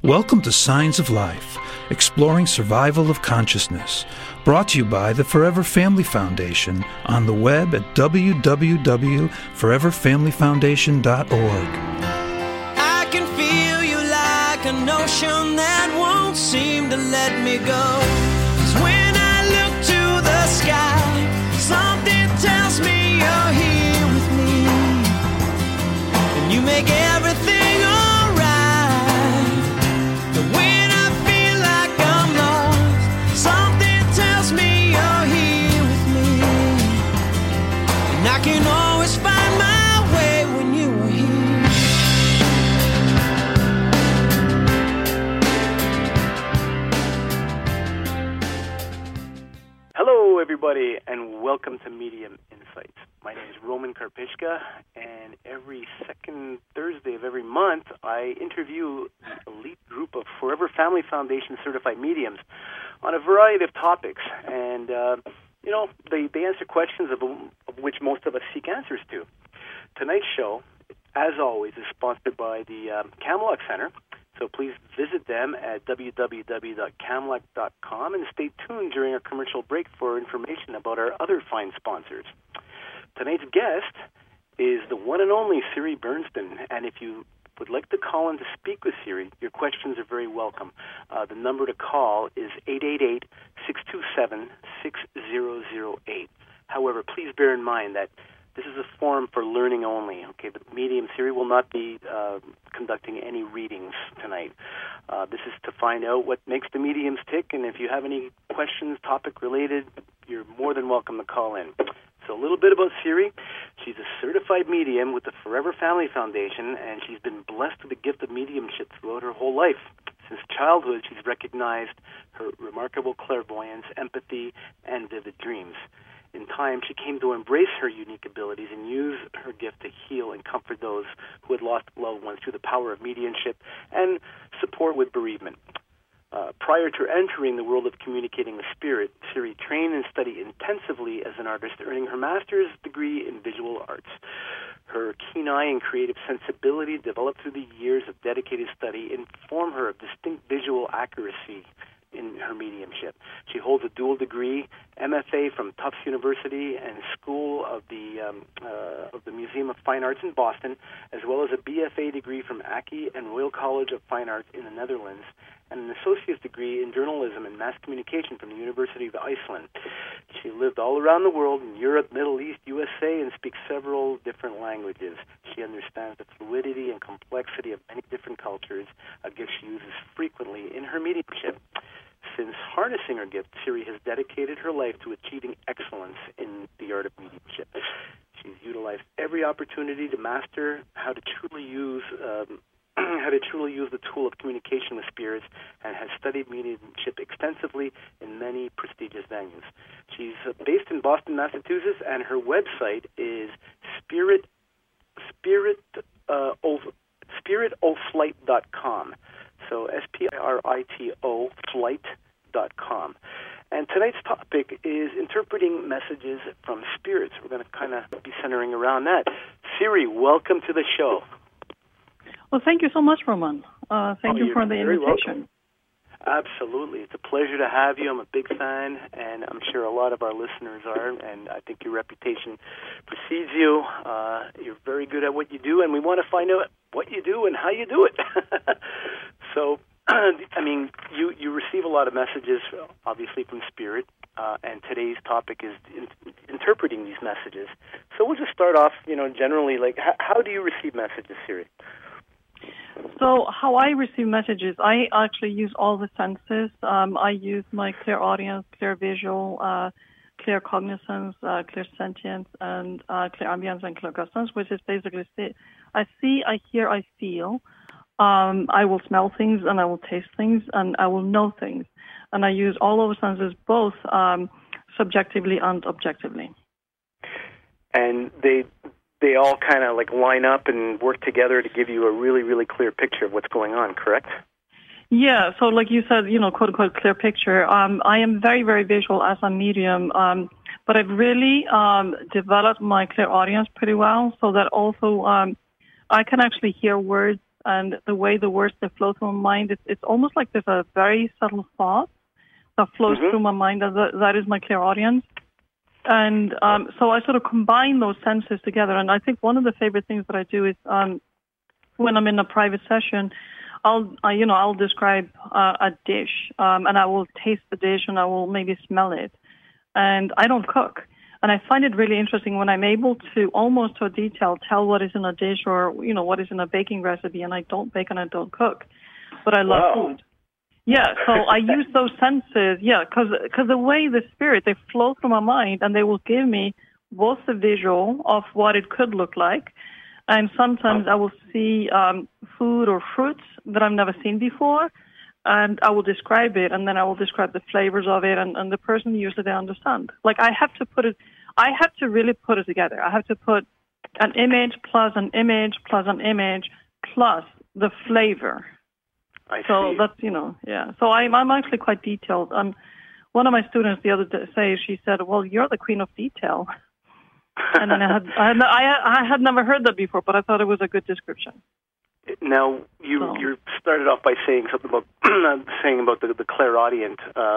Welcome to Signs of Life, exploring survival of consciousness, brought to you by the Forever Family Foundation on the web at www.foreverfamilyfoundation.org. I can feel you like an ocean that won't seem to let me go. 'Cause when I look to the sky, something tells me you're here with me, and you make everything alright. But when I feel like I'm lost, something tells me you're here with me, and I can always find my way when you are here. Hello, everybody, and welcome to Medium Insights. My name is Roman Karpishka, and every second Thursday of every month, I interview the elite group of Forever Family Foundation certified mediums on a variety of topics. And, they answer questions of which most of us seek answers to. Tonight's show, as always, is sponsored by the Camelot Center. So please visit them at www.camelot.com and stay tuned during our commercial break for information about our other fine sponsors. Tonight's guest is the one and only Siri Bernstein, and if you would like to call in to speak with Siri, your questions are very welcome. The number to call is 888-627-6008. However, please bear in mind that this is a forum for learning only. Okay, the medium Siri will not be conducting any readings tonight. This is to find out what makes the mediums tick, and if you have any questions, topic related, you're more than welcome to call in. So a little bit about Siri. She's a certified medium with the Forever Family Foundation, and she's been blessed with the gift of mediumship throughout her whole life. Since childhood, she's recognized her remarkable clairvoyance, empathy, and vivid dreams. In time, she came to embrace her unique abilities and use her gift to heal and comfort those who had lost loved ones through the power of mediumship and support with bereavement. Prior to entering the world of communicating with spirit, Siri trained and studied intensively as an artist, earning her master's degree in visual arts. Her keen eye and creative sensibility developed through the years of dedicated study inform her of distinct visual accuracy in her mediumship. She holds a dual degree, MFA from Tufts University and School of the Museum of Fine Arts in Boston, as well as a BFA degree from Aki and Royal College of Fine Arts in the Netherlands, and an associate's degree in journalism and mass communication from the University of Iceland. She lived all around the world in Europe, Middle East, USA, and speaks several different languages. She understands the fluidity and complexity of many different cultures, a gift she uses frequently in her mediumship. Since harnessing her gift, Siri has dedicated her life to achieving excellence in the art of mediumship. She's utilized every opportunity to master how to truly use the tool of communication with spirits, and has studied mediumship extensively in many prestigious venues. She's based in Boston, Massachusetts, and her website is spiritoflight.com. So SPIRITO flight.com. And tonight's topic is interpreting messages from spirits. We're going to kind of be centering around that. Siri, welcome to the show. Well, thank you so much, Roman. Thank you for the invitation. Welcome. Absolutely. It's a pleasure to have you. I'm a big fan, and I'm sure a lot of our listeners are, and I think your reputation precedes you. You're very good at what you do, and we want to find out what you do and how you do it. So, you receive a lot of messages, obviously, from Spirit, and today's topic is interpreting these messages. So we'll just start off, generally, like, how do you receive messages, Siri? So how I receive messages, I actually use all the senses. I use my clairaudience, clairvisual, claircognizance, clairsentience, and clairambience and clairgustance, which is basically I see, I hear, I feel. I will smell things, and I will taste things, and I will know things. And I use all those senses both subjectively and objectively. And they all kind of like line up and work together to give you a really, really clear picture of what's going on, correct? Yeah, so like you said, quote unquote clear picture. I am very, very visual as a medium, but I've really developed my clairaudience pretty well, so that also I can actually hear words and the way the words they flow through my mind, it's almost like there's a very subtle thought that flows through my mind, and that is my clairaudience. And so I sort of combine those senses together. And I think one of the favorite things that I do is when I'm in a private session, I'll describe a dish, and I will taste the dish, and I will maybe smell it. And I don't cook. And I find it really interesting when I'm able to almost to a detail tell what is in a dish or, what is in a baking recipe, and I don't bake and I don't cook, but I love food. Yeah, so I use those senses, because the way the spirit, they flow through my mind, and they will give me both the visual of what it could look like, and sometimes I will see food or fruits that I've never seen before, and I will describe it, and then I will describe the flavors of it, and the person usually they understand. Like I have to really put it together. I have to put an image plus an image plus an image plus the flavor. I so see. That's, So I'm actually quite detailed. One of my students the other day, she said, "Well, you're the queen of detail." And then I had never heard that before, but I thought it was a good description. Now, you started off by saying something about the clairaudient.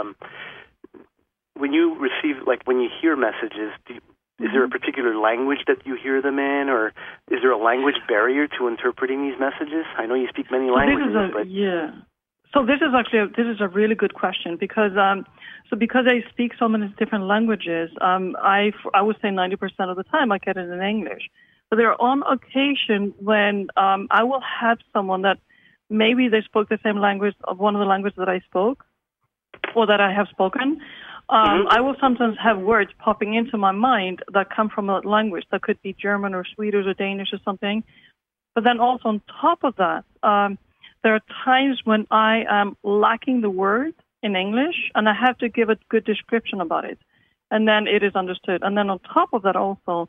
When you receive, when you hear messages, is there a particular language that you hear them in, or is there a language barrier to interpreting these messages? I know you speak many languages. So this is a really good question because because I speak so many different languages, I would say 90% of the time I get it in English. But there are on occasion when I will have someone that maybe they spoke the same language of one of the languages that I spoke or that I have spoken. I will sometimes have words popping into my mind that come from a language that could be German or Swedish or Danish or something. But then also on top of that, there are times when I am lacking the word in English and I have to give a good description about it. And then it is understood. And then on top of that also,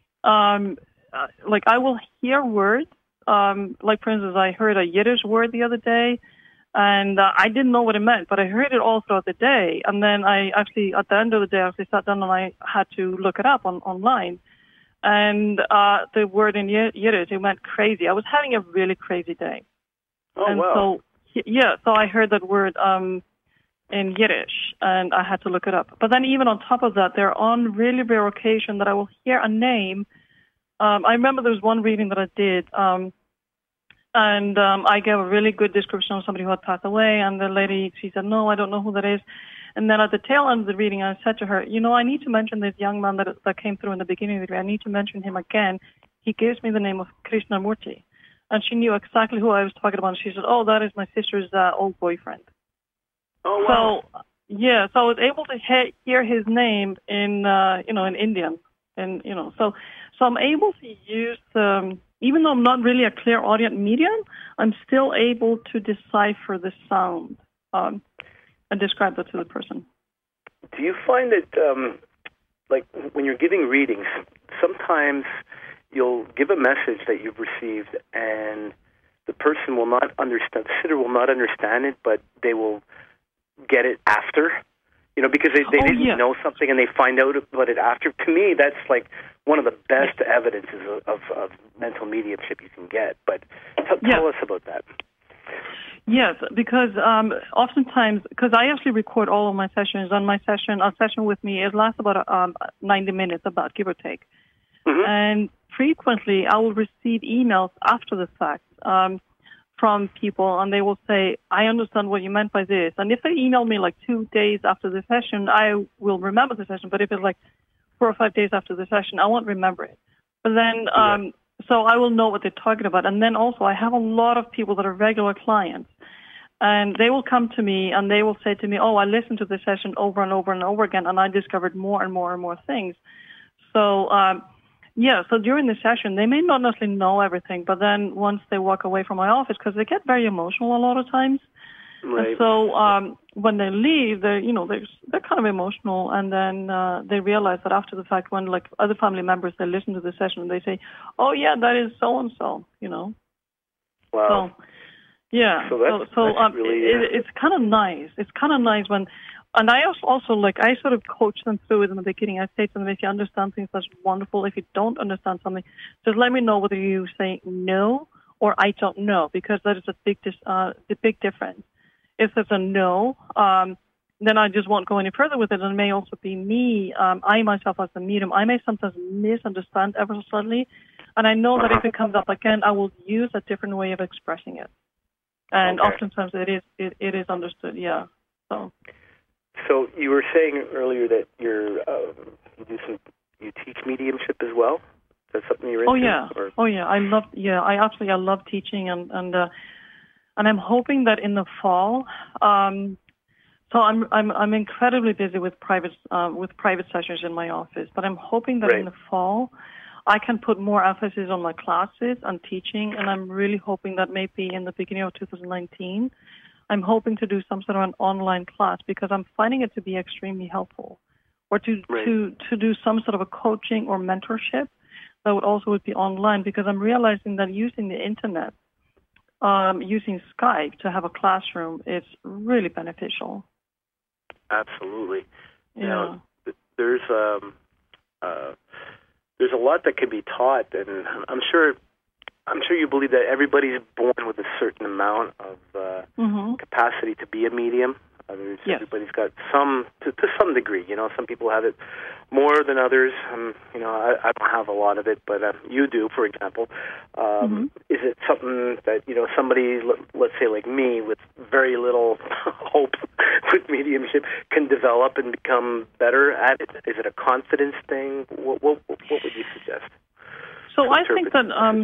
I will hear words. For instance, I heard a Yiddish word the other day, and I didn't know what it meant, but I heard it all throughout the day. And then I actually, at the end of the day, I actually sat down and I had to look it up online. And the word in Yiddish, it went crazy. I was having a really crazy day. Oh, and wow. So I heard that word in Yiddish, and I had to look it up. But then even on top of that, there are on really rare occasion that I will hear a name. I remember there was one reading that I did, and I gave a really good description of somebody who had passed away, and the lady, she said, "No, I don't know who that is." And then at the tail end of the reading, I said to her, I need to mention this young man that came through in the beginning of the reading. I need to mention him again. He gives me the name of Krishnamurti. And she knew exactly who I was talking about. She said, "Oh, that is my sister's old boyfriend." Oh, wow. So I was able to hear his name in Indian. And, so I'm able to use, even though I'm not really a clairaudient medium, I'm still able to decipher the sound and describe that to the person. Do you find that, when you're giving readings, sometimes you'll give a message that you've received and the person will not understand, the sitter will not understand it, but they will get it after? Because they didn't know something and they find out about it after. To me, that's one of the best evidences of mental mediumship you can get. But tell us about that. Yes, because oftentimes, because I actually record all of my sessions. A session with me, it lasts about 90 minutes, about give or take. Mm-hmm. And frequently, I will receive emails after the fact from people, and they will say, "I understand what you meant by this." And if they email me 2 days after the session, I will remember the session. But if it's 4 or 5 days after the session, I won't remember it. But then, so I will know what they're talking about. And then also, I have a lot of people that are regular clients, and they will come to me and they will say to me, "Oh, I listened to the session over and over and over again, and I discovered more and more and more things." So, so during the session, they may not necessarily know everything, but then once they walk away from my office, because they get very emotional a lot of times, right. And so when they leave, they're kind of emotional, and then they realize that after the fact, when other family members, they listen to the session and they say, "Oh yeah, that is so and so," Wow. So, yeah. So that's really, it's kind of nice. It's kind of nice when. And I also I sort of coach them through it in the beginning. I say to them, if you understand things, that's wonderful. If you don't understand something, just let me know whether you say no or I don't know, because that is the big difference. If there's a no, then I just won't go any further with it. And it may also be me, I myself as the medium, I may sometimes misunderstand ever so slightly. And I know that if it comes up again, I will use a different way of expressing it. And oftentimes it is understood, yeah. So you were saying earlier that you teach mediumship as well? Is that something you're into? I love teaching, and I'm hoping that in the fall. So I'm incredibly busy with private sessions in my office, but I'm hoping that in the fall I can put more emphasis on my classes and teaching, and I'm really hoping that maybe in the beginning of 2019, I'm hoping to do some sort of an online class, because I'm finding it to be extremely helpful, or to do some sort of a coaching or mentorship that would be online, because I'm realizing that using the internet, using Skype to have a classroom, is really beneficial. Absolutely. Yeah. Now, there's a lot that can be taught, and I'm sure you believe that everybody's born with a certain amount of capacity to be a medium. Everybody's got some, to some degree. Some people have it more than others. I don't have a lot of it, but you do, for example. Is it something that, somebody, let's say like me, with very little hope with mediumship, can develop and become better at it? Is it a confidence thing? What would you suggest? So I think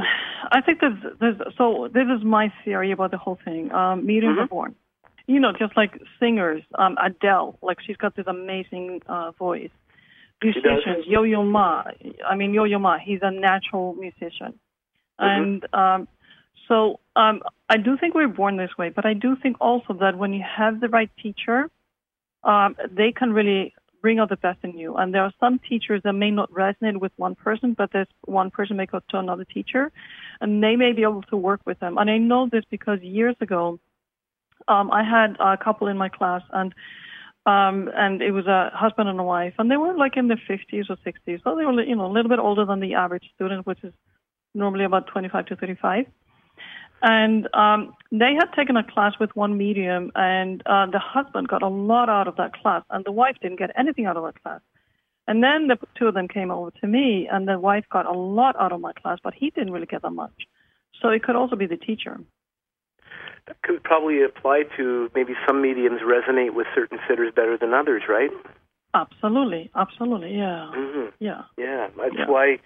this is my theory about the whole thing. Mediums are born. Just like singers, Adele, like she's got this amazing voice. Musicians, Yo-Yo Ma, he's a natural musician. And so I do think we're born this way, but I do think also that when you have the right teacher, they can really bring out the best in you. And there are some teachers that may not resonate with one person, but this one person may go to another teacher, and they may be able to work with them. And I know this because years ago, I had a couple in my class, and it was a husband and a wife, and they were like in their 50s or 60s, so they were, a little bit older than the average student, which is normally about 25 to 35. And they had taken a class with one medium, and the husband got a lot out of that class, and the wife didn't get anything out of that class. And then the two of them came over to me, and the wife got a lot out of my class, but he didn't really get that much. So it could also be the teacher. That could probably apply to maybe some mediums resonate with certain sitters better than others, right? Absolutely, yeah. Yeah, that's why,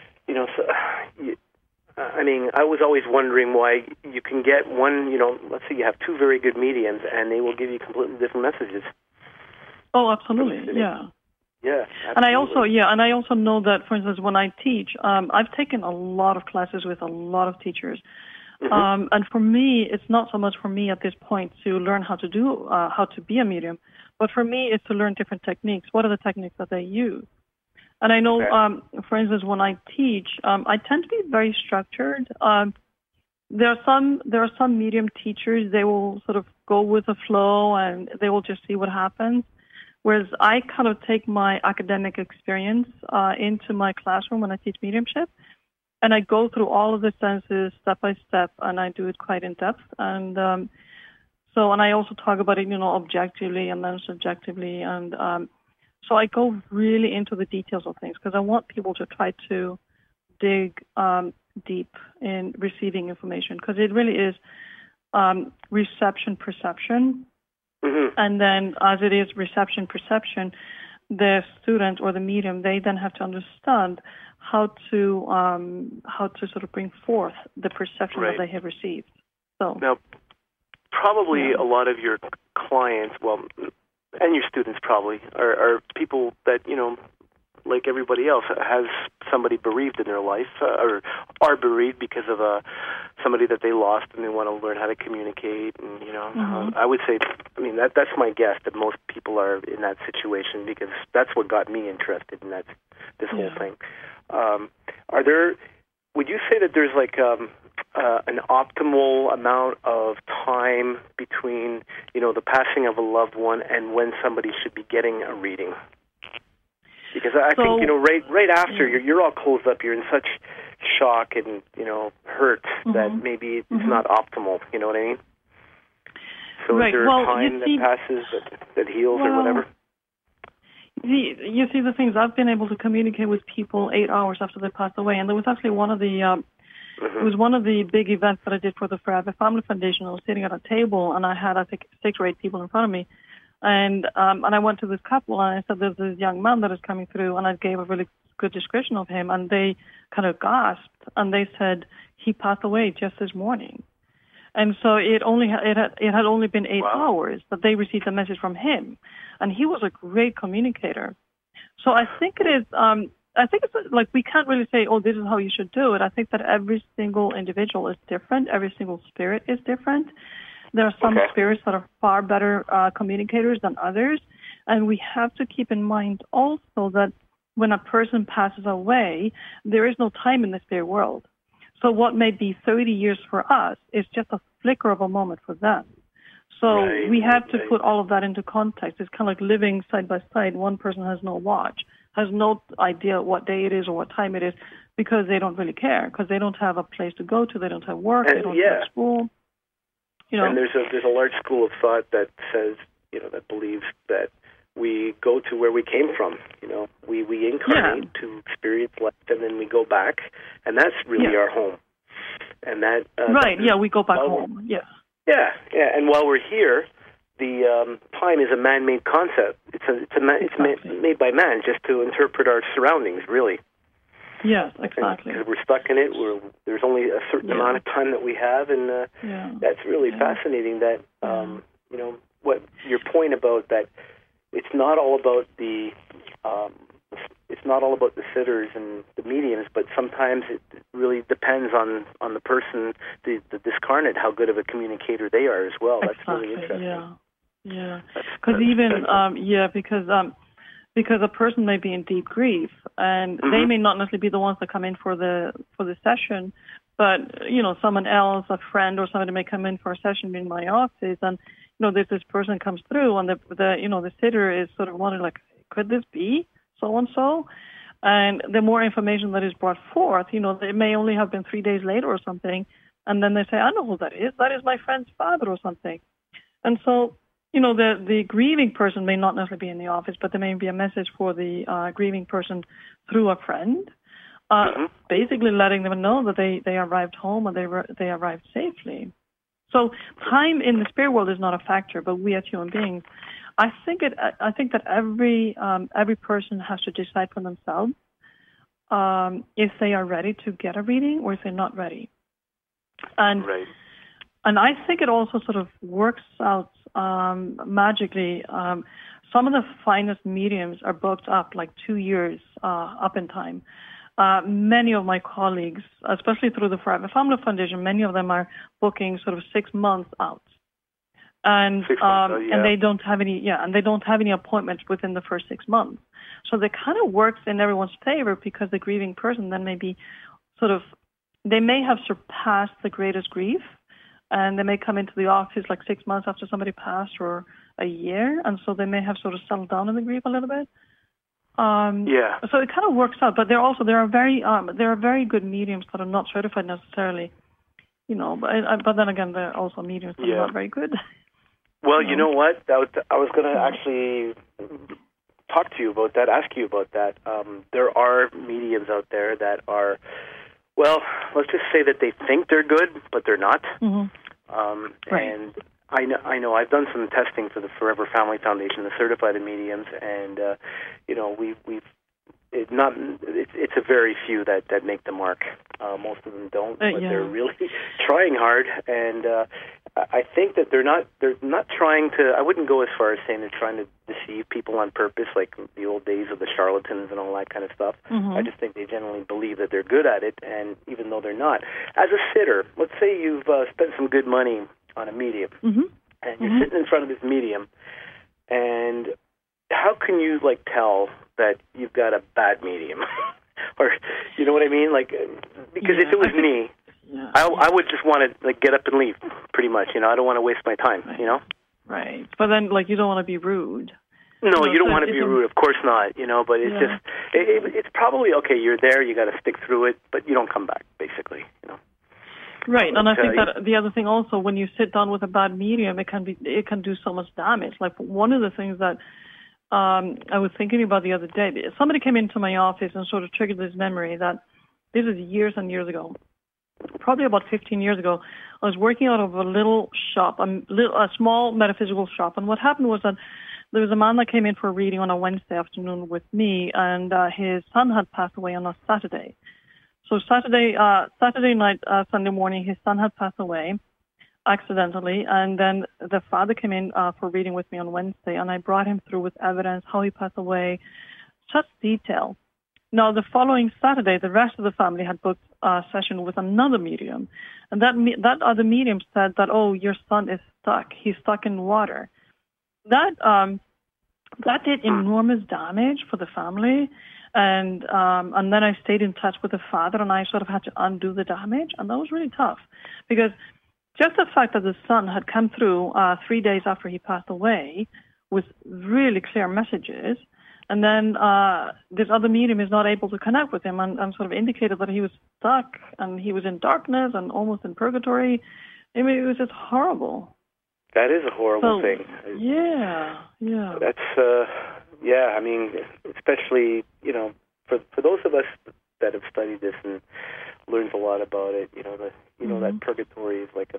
I was always wondering why you can get one, let's say you have two very good mediums, and they will give you completely different messages. Oh, absolutely, yeah. Yeah, absolutely. And I also know that, for instance, when I teach, I've taken a lot of classes with a lot of teachers. And for me, it's not so much for me at this point to learn how to be a medium, but for me, it's to learn different techniques. What are the techniques that they use? And I know, for instance, when I teach, I tend to be very structured. There are some medium teachers, they will sort of go with the flow and they will just see what happens. Whereas I kind of take my academic experience into my classroom when I teach mediumship. And I go through all of the senses step by step, and I do it quite in depth. And and I also talk about it, objectively and then subjectively. And so I go really into the details of things because I want people to try to dig deep in receiving information, because it really is reception, perception. And then as it is reception, perception, the student or the medium, they then have to understand how to sort of bring forth the perception that they have received. So now, probably a lot of your clients, and your students probably are people that like everybody else, has somebody bereaved in their life, or are bereaved because of somebody that they lost, and they want to learn how to communicate. And I would say, that's my guess, that most people are in that situation, because that's what got me interested in this whole thing. Would you say that there's like an optimal amount of time between the passing of a loved one and when somebody should be getting a reading? Because I think right after you're all closed up, you're in such shock and, hurt that maybe it's not optimal. You know what I mean? So Right. is there Well, a time that passes that heals or whatever? You see, the things I've been able to communicate with people 8 hours after they passed away, and there was actually one of the it was one of the big events that I did for the Forever Family Foundation. I was sitting at a table, and I had, I think, 6 or 8 people in front of me, and I went to this couple, and I said, "There's this young man that is coming through," and I gave a really good description of him, and they kind of gasped, and they said, "He passed away just this morning." And so it had only been 8 hours that they received a message from him, and he was a great communicator. So I think it is. I think it's like we can't really say, "Oh, this is how you should do it." I think that every single individual is different. Every single spirit is different. There are some spirits that are far better communicators than others, and we have to keep in mind also that when a person passes away, there is no time in the spirit world. So what may be 30 years for us is just a flicker of a moment for them. So we have to put all of that into context. It's kind of like living side by side. One person has no watch, has no idea what day it is or what time it is, because they don't really care, because they don't have a place to go to, they don't have work, they don't have school. And there's a large school of thought that says, that believes that we go to where we came from. We incarnate to experience life, and then we go back, and that's really our home. And that we go back home. Yes. Yeah. And while we're here, the time is a man-made concept. It's made by man just to interpret our surroundings, really. Yes, exactly. Because we're stuck in it. There's only a certain amount of time that we have, and that's really fascinating. That what your point about that. It's not all about the sitters and the mediums, but sometimes it really depends on the person, the discarnate, how good of a communicator they are as well. That's really interesting. Yeah. Because a person may be in deep grief, and they may not necessarily be the ones that come in for the session, but someone else, a friend or somebody may come in for a session in my office, and this person comes through, and the sitter is sort of wondering, like, could this be so and so? And the more information that is brought forth, it may only have been 3 days later or something, and then they say, I know who that is. That is my friend's father or something. And so, the grieving person may not necessarily be in the office, but there may be a message for the grieving person through a friend, basically letting them know that they arrived home and they arrived safely. So time in the spirit world is not a factor, but we as human beings, I think that every person has to decide for themselves if they are ready to get a reading or if they're not ready. And I think it also sort of works out magically. Some of the finest mediums are booked up like 2 years up in time. Many of my colleagues, especially through the Forever Family Foundation, many of them are booking sort of 6 months out, and and they don't have any appointments within the first 6 months. So that kind of works in everyone's favor, because the grieving person then may be they may have surpassed the greatest grief, and they may come into the office like 6 months after somebody passed or a year, and so they may have sort of settled down in the grief a little bit. So it kind of works out, but there are very good mediums that are not certified necessarily, but then again, there are also mediums that are not very good. Well, you know what? I was going to actually talk to you about that, ask you about that. There are mediums out there that are, well, let's just say that they think they're good, but they're not. And I know. I've done some testing for the Forever Family Foundation, the certified mediums, and it's a very few that make the mark. Most of them don't, but they're really trying hard. And I think that they're not trying to. I wouldn't go as far as saying they're trying to deceive people on purpose, like the old days of the charlatans and all that kind of stuff. I just think they generally believe that they're good at it, and even though they're not. As a sitter, let's say you've spent some good money on a medium, and you're sitting in front of this medium, and how can you tell that you've got a bad medium? Or, you know what I mean? Because if it was me, I would just want to get up and leave, pretty much. I don't want to waste my time. Right. But then, you don't want to be rude. No, you don't so want to be rude. Of course not. But it's just it's probably okay. You're there. You got to stick through it, but you don't come back. Basically. Right, and I think that the other thing also, when you sit down with a bad medium, it can do so much damage. Like one of the things that I was thinking about the other day, somebody came into my office and sort of triggered this memory that this is years and years ago, probably about 15 years ago. I was working out of a little shop, a small metaphysical shop, and what happened was that there was a man that came in for a reading on a Wednesday afternoon with me, and his son had passed away on a Saturday. So Saturday night, Sunday morning, his son had passed away accidentally, and then the father came in for reading with me on Wednesday, and I brought him through with evidence how he passed away, such detail. Now, the following Saturday, the rest of the family had booked a session with another medium, and that other medium said that, oh, your son is stuck. He's stuck in water. That did enormous damage for the family. And then I stayed in touch with the father, and I sort of had to undo the damage, and that was really tough, because just the fact that the son had come through 3 days after he passed away with really clear messages, and then this other medium is not able to connect with him and sort of indicated that he was stuck and he was in darkness and almost in purgatory. I mean, it was just horrible. That is a horrible thing. Yeah. That's yeah. I mean, especially for those of us that have studied this and learned a lot about it, that purgatory is like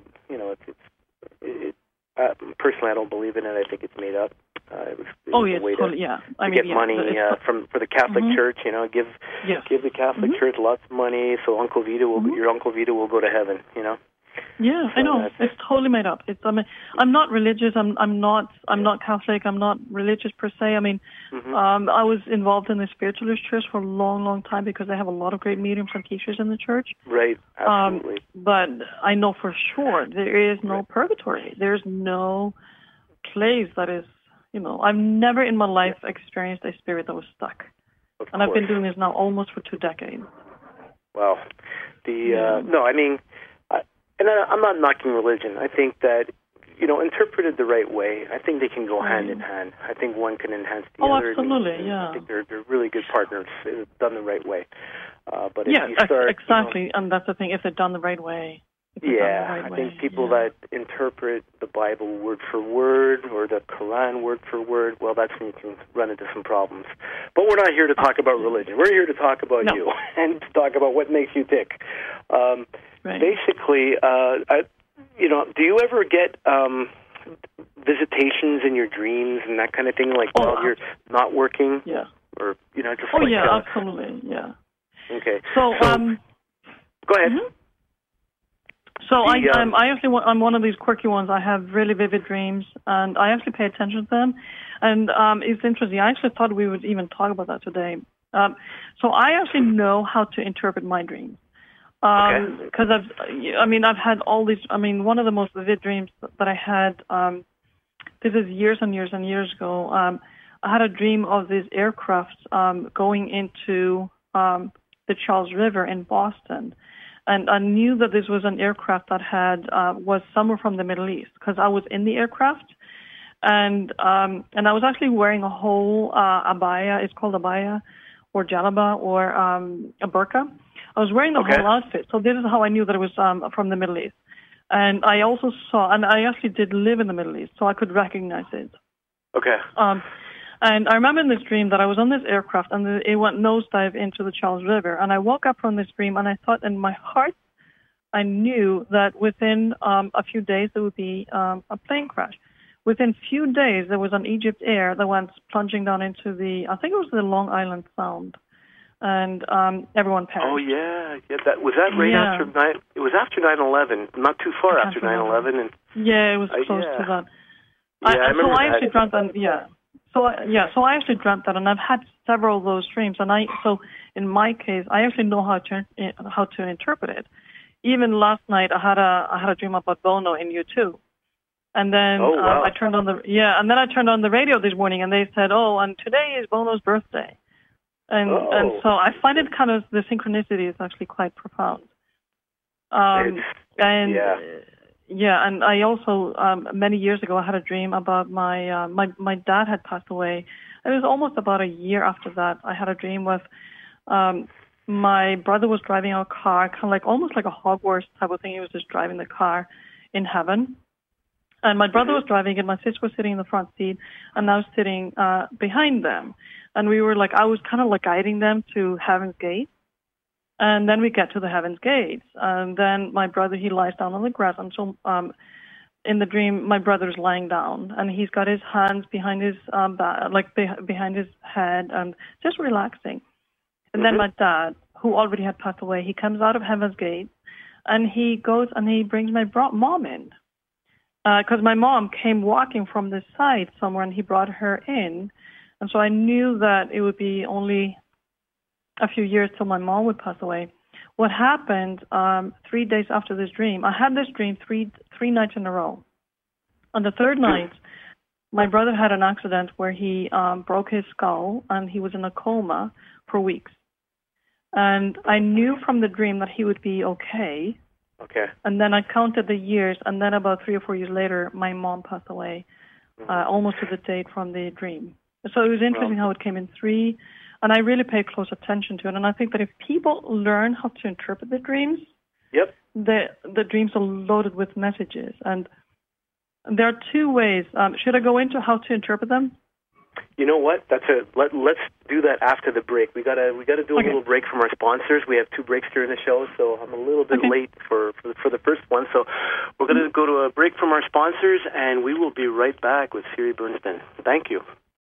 personally, I don't believe in it. I think it's made up. It was a way to get money for the Catholic Church. Give the Catholic Church lots of money, so your Uncle Vito will go to heaven. Yeah, so I know. It's totally made up. I'm not religious. I'm not Catholic. I'm not religious per se. I mean, I was involved in the spiritualist church for a long, long time because they have a lot of great mediums and teachers in the church. Right, absolutely. But I know for sure there is no purgatory. There's no place that is, I've never in my life experienced a spirit that was stuck. And I've been doing this now almost for 2 decades. Wow. No, I mean, and I'm not knocking religion. I think that, interpreted the right way, I think they can go hand in hand. I think one can enhance the other. Oh, absolutely, yeah. I think they're really good partners done the right way. But if you start, exactly, and that's the thing, if they're done the right way. I think people that interpret the Bible word for word or the Quran word for word, well, that's when you can run into some problems. But we're not here to talk about religion. We're here to talk about you and to talk about what makes you tick. Basically, do you ever get visitations in your dreams and that kind of thing, like while you're not working? Yeah. Or, just absolutely, yeah. Okay. So go ahead. So I'm one of these quirky ones. I have really vivid dreams, and I actually pay attention to them. And it's interesting. I actually thought we would even talk about that today. So I actually know how to interpret my dreams. Because I've had all these. I mean, one of the most vivid dreams that I had. This is years and years and years ago. I had a dream of this aircraft going into the Charles River in Boston. And I knew that this was an aircraft that was somewhere from the Middle East because I was in the aircraft, and I was actually wearing a whole abaya. It's called abaya, or jalaba, or a burqa. I was wearing the whole outfit, so this is how I knew that it was from the Middle East. And I also saw, and I actually did live in the Middle East, so I could recognize it. Okay. And I remember in this dream that I was on this aircraft and it went nosedive into the Charles River. And I woke up from this dream and I thought in my heart, I knew that within a few days there would be a plane crash. Within few days there was an Egypt Air that went plunging down into I think it was the Long Island Sound. And everyone perished. Oh, yeah. Was that right after 9? It was after 9/11, not too far after 9/11. And it was close to that. I remember so I actually dreamt that, So I actually dreamt that, and I've had several of those dreams. And so in my case, I actually know how to interpret it. Even last night, I had a dream about Bono in U2, and then I turned on the radio this morning, and they said, and today is Bono's birthday, and so I find it kind of the synchronicity is actually quite profound. Yeah, and I also, many years ago, I had a dream about my dad had passed away. It was almost about a year after that. I had a dream with my brother was driving a car, kind of like almost like a Hogwarts type of thing. He was just driving the car in heaven. And my brother was driving and my sister was sitting in the front seat and I was sitting behind them. And we were like, I was kind of like guiding them to Heaven's Gate. And then we get to the Heaven's Gates. And then my brother, he lies down on the grass. And so in the dream, my brother's lying down and he's got his hands behind his behind his head and just relaxing. And then my dad, who already had passed away, he comes out of Heaven's Gate and he goes and he brings my mom in. Because my mom came walking from this side somewhere and he brought her in. And so I knew that it would be only a few years till my mom would pass away. What happened 3 days after this dream, I had this dream three nights in a row. On the third night, my brother had an accident where he broke his skull and he was in a coma for weeks. And I knew from the dream that he would be okay. Okay. And then I counted the years, and then about 3 or 4 years later, my mom passed away, almost to the date from the dream. So it was interesting how it came in 3, and I really paid close attention to it. And I think that if people learn how to interpret the dreams, the dreams are loaded with messages. And there are 2 ways. Should I go into how to interpret them? You know what? Let's do that after the break. We gotta do a little break from our sponsors. We have 2 breaks during the show, so I'm a little bit late for the first one. So we're gonna go to a break from our sponsors, and we will be right back with Siri Bernstein. Thank you.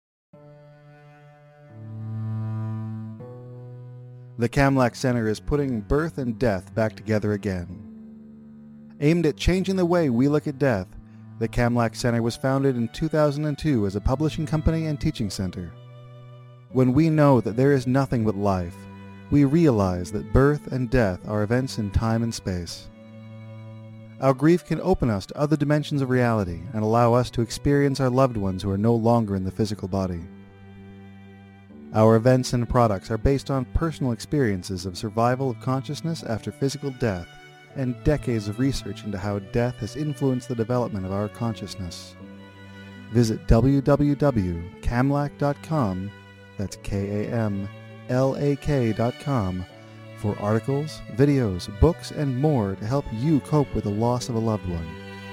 The Kamlak Center is putting birth and death back together again. Aimed at changing the way we look at death, the Kamlak Center was founded in 2002 as a publishing company and teaching center. When we know that there is nothing but life, we realize that birth and death are events in time and space. Our grief can open us to other dimensions of reality and allow us to experience our loved ones who are no longer in the physical body. Our events and products are based on personal experiences of survival of consciousness after physical death and decades of research into how death has influenced the development of our consciousness. Visit www.kamlak.com, that's KAMLAK.com, for articles, videos, books, and more to help you cope with the loss of a loved one.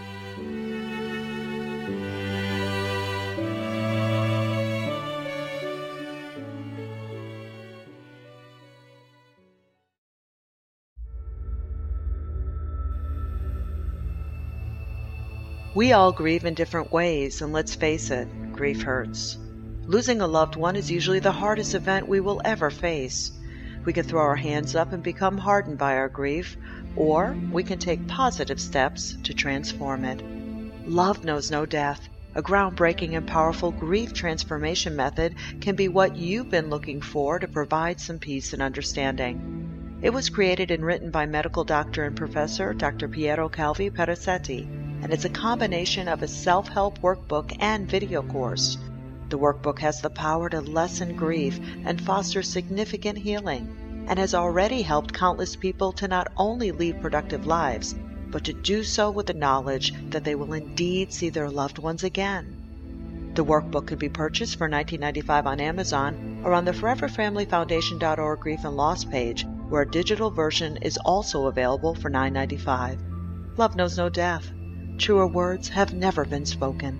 We all grieve in different ways, and let's face it, grief hurts. Losing a loved one is usually the hardest event we will ever face. We can throw our hands up and become hardened by our grief, or we can take positive steps to transform it. Love knows no death. A groundbreaking and powerful grief transformation method can be what you've been looking for to provide some peace and understanding. It was created and written by medical doctor and professor Dr. Piero Calvi Perazzetti, and it's a combination of a self-help workbook and video course. The workbook has the power to lessen grief and foster significant healing, and has already helped countless people to not only lead productive lives, but to do so with the knowledge that they will indeed see their loved ones again. The workbook can be purchased for $19.95 on Amazon or on the ForeverFamilyFoundation.org Grief and Loss page, where a digital version is also available for $9.95. Love knows no death. Truer words have never been spoken.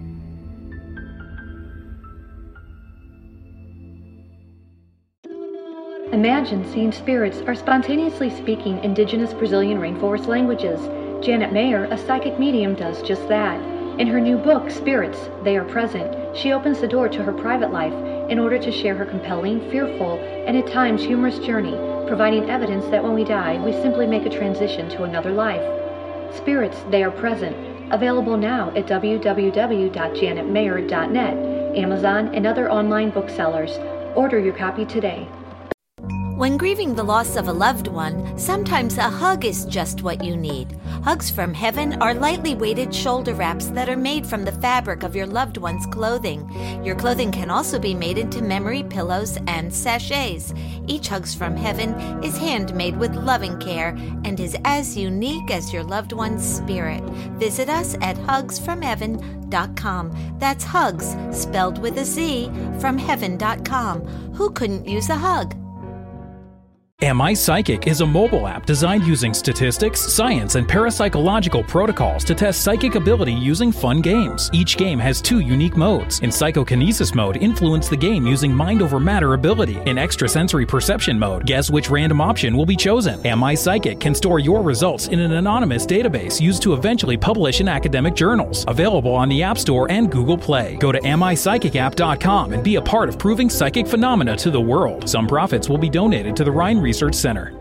Imagine seeing spirits are spontaneously speaking indigenous Brazilian rainforest languages. Janet Mayer, a psychic medium, does just that. In her new book, Spirits, They Are Present, she opens the door to her private life in order to share her compelling, fearful, and at times humorous journey, providing evidence that when we die, we simply make a transition to another life. Spirits, They Are Present, available now at www.janetmayer.net, Amazon, and other online booksellers. Order your copy today. When grieving the loss of a loved one, sometimes a hug is just what you need. Hugs from Heaven are lightly weighted shoulder wraps that are made from the fabric of your loved one's clothing. Your clothing can also be made into memory pillows pillows, and sachets. Each Hugs from Heaven is handmade with loving care and is as unique as your loved one's spirit. Visit us at hugsfromheaven.com. That's hugs, spelled with a Z, from heaven.com. Who couldn't use a hug? Am I Psychic is a mobile app designed using statistics, science, and parapsychological protocols to test psychic ability using fun games. Each game has 2 unique modes. In psychokinesis mode, influence the game using mind over matter ability. In extrasensory perception mode, guess which random option will be chosen. Am I Psychic can store your results in an anonymous database used to eventually publish in academic journals. Available on the App Store and Google Play. Go to amipsychicapp.com and be a part of proving psychic phenomena to the world. Some profits will be donated to the Rhine Research Center.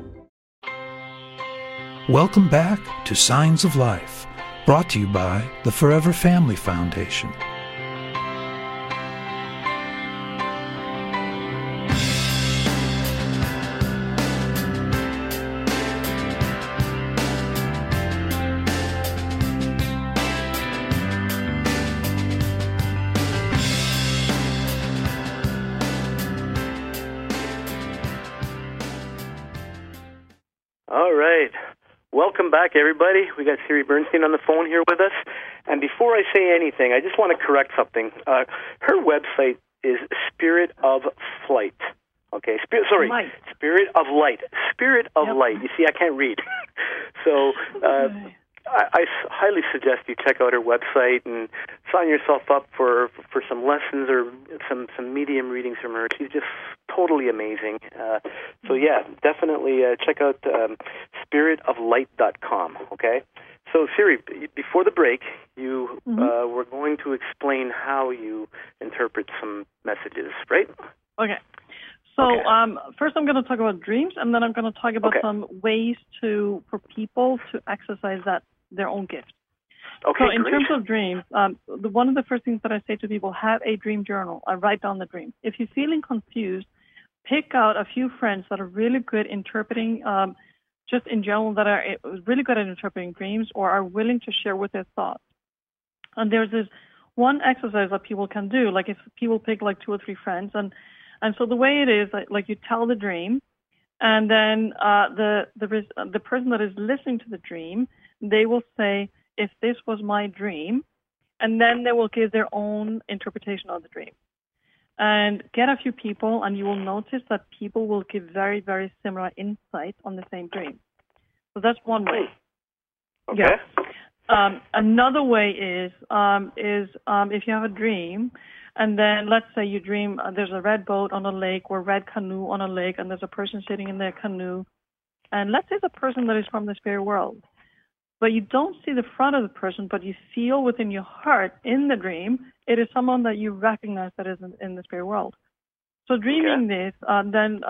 Welcome back to Signs of Life, brought to you by the Forever Family Foundation. All right. Welcome back, everybody. We got Siri Bernstein on the phone here with us. And before I say anything, I just want to correct something. Her website is Spirit of Flight. Okay, Spirit of Light. Spirit of Light. You see, I can't read. So I highly suggest you check out her website and sign yourself up for some lessons or some medium readings from her. She's just totally amazing. So yeah, definitely check out spiritoflight.com. Okay. So Siri, before the break, you were going to explain how you interpret some messages, right? Okay. So first I'm going to talk about dreams, and then I'm going to talk about some ways for people to exercise their own gift. Okay, so in terms of dreams, one of the first things that I say to people, have a dream journal. I write down the dream. If you're feeling confused, pick out a few friends that are really good interpreting, just in general, that are really good at interpreting dreams or are willing to share with their thoughts. And there's this one exercise that people can do, like if people pick like 2 or 3 friends, and so the way it is, like you tell the dream, and then the person that is listening to the dream, they will say, if this was my dream, and then they will give their own interpretation of the dream. And get a few people, and you will notice that people will give very, very similar insights on the same dream. So that's one way. Okay. Yeah. Another way is if you have a dream, and then let's say you dream there's a red boat on a lake or red canoe on a lake, and there's a person sitting in their canoe, and let's say it's a person that is from the spirit world. But you don't see the front of the person, but you feel within your heart in the dream, it is someone that you recognize that is in the spirit world. So dreaming this, then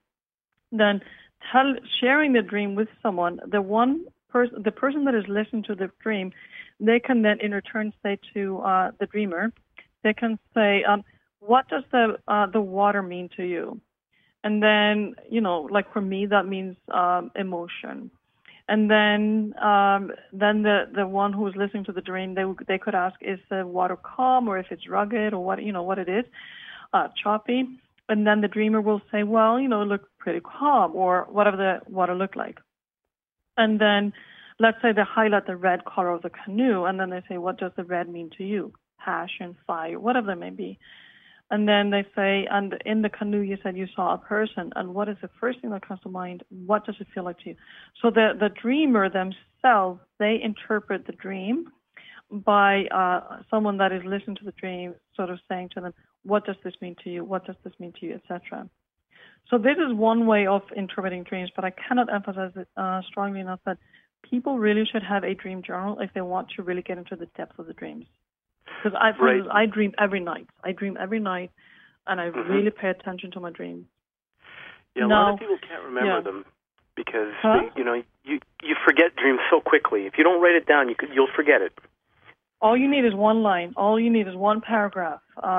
sharing the dream with someone, the person that is listening to the dream, they can then in return say to the dreamer, they can say, what does the water mean to you? And then, like for me, that means emotion. And then the one who is listening to the dream, they could ask, is the water calm, or if it's rugged, or what it is, choppy. And then the dreamer will say, well, it looks pretty calm, or whatever the water looked like. And then let's say they highlight the red color of the canoe, and then they say, what does the red mean to you? Passion, fire, whatever it may be. And then they say, and in the canoe, you said you saw a person, and what is the first thing that comes to mind? What does it feel like to you? So the dreamer themselves, they interpret the dream by someone that is listening to the dream, sort of saying to them, what does this mean to you? What does this mean to you, etc. So this is one way of interpreting dreams, but I cannot emphasize it strongly enough that people really should have a dream journal if they want to really get into the depth of the dreams. Because I dream every night. And I really pay attention to my dreams. Yeah, a lot of people can't remember them because you forget dreams so quickly. If you don't write it down, you'll forget it. All you need is one line. All you need is one paragraph.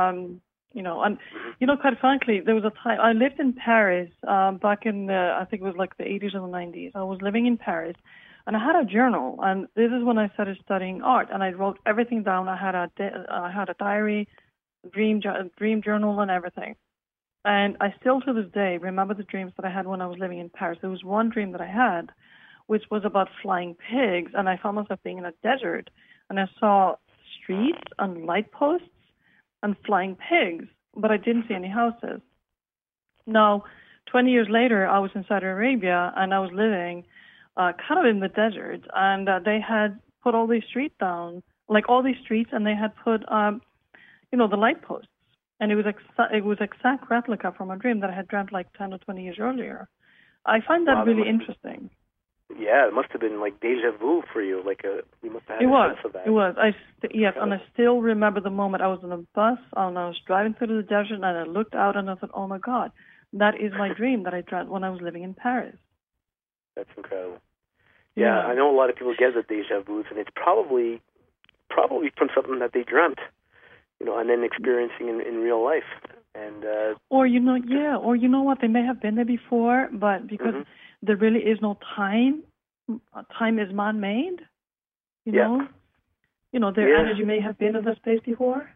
Quite frankly, there was a time I lived in Paris back in I think it was like the 80s or the 90s. I was living in Paris. And I had a journal, and this is when I started studying art, and I wrote everything down. I had a diary, dream journal, and everything. And I still to this day remember the dreams that I had when I was living in Paris. There was one dream that I had, which was about flying pigs, and I found myself being in a desert, and I saw streets and light posts and flying pigs, but I didn't see any houses. Now, 20 years later, I was in Saudi Arabia, and I was living kind of in the desert, and they had put all these streets down, like all these streets, and they had put, the light posts. And it was exact replica from a dream that I had dreamt like 10 or 20 years earlier. I find that really interesting. Yeah, it must have been like deja vu for you. You must have had a sense of that. It was. And I still remember the moment I was on a bus and I was driving through the desert and I looked out and I thought, oh my God, that is my dream that I dreamt when I was living in Paris. That's incredible. Yeah, I know a lot of people get the deja vus, and it's probably from something that they dreamt, and then experiencing in real life. And or you know what, they may have been there before, but because there really is no time is man-made, know, their energy may have been in the space before.